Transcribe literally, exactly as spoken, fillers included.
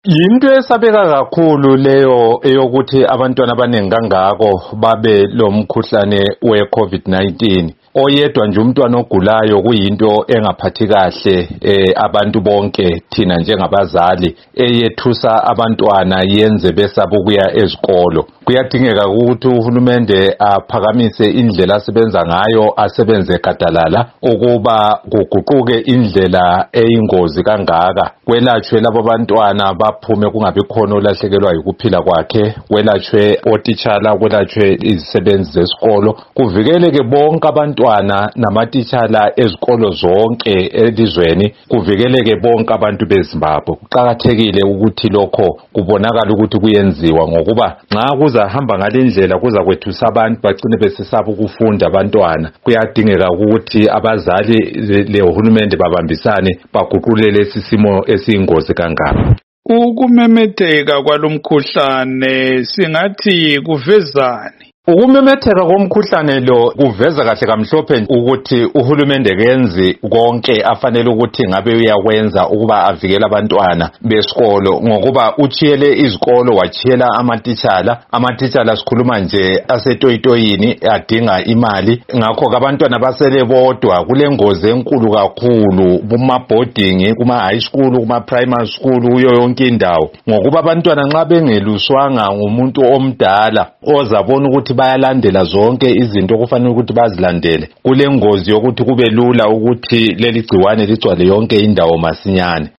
Yinto esabeka kakhulu leyo eyokuthi abantwana abaningi kangako babe lo mkhuhlane we-COVID nineteen. Oyedwa nje umntwana ogulayo kuyinto engaphathi kahle eh, abantu bonke thina njengabazali eyethusa abantwana yenze besaba ukuya ezikolo. Kuyadingeka ukuthi uhulumende aphakamise indlela asebenza ngayo, asebenze gadalala ukuba kuguquke indlela eyingozi kangaka. Kwelatshwe labo bantwana baphume kungabi khona olahlekelwa ukuphila kwakhe, kwelatshwe otitshala, kwelatshwe izisebenzi zesikolo, kuvikeleke bonke abantwana namatitshala ezikolo zonke elizweni, kuvikeleke bonke abantu beZimbabwe. Kuqakathekile ukuthi lokho kubonakala ukuthi kuyenziwa ngokuba nxa kuzahamba ngalendlela kuza kwethusa abantu bagcine besesaba ukufunda abantwana. Kuyadingeka ukuthi abazali lehulumende babambisane baguqule lesi simo esiyingozi kangaka. Ukumemetheka kwalomkhuhlane singathi kuvezani? Ukumemetheka komkhuhlane lo kuveza kahle kamhlophe ukuthi uhulumende kenzi konke afanele ukuthi ngabe uyakwenza ukuba avikele abantwana besikolo, ngokuba uchiyele izikolo wachiyela amatitshala. Amatitshala sikhuluma nje asetoyitoyini adinga imali, ngakho abantwana basele bodwa. Kulengozi enkulu kakhulu kuma boarding, kuma high school, kuma primary school, kuyo yonke indawo, ngokuba abantwana nxa bengeluswanga ngumuntu omdala ozabona ukuthi bayalandela zonke izinto kufanele ukuthi bazilandele, kulengozi yokuthi kube lula ukuthi leli gciwane ligcwale yonke indawo masinyane.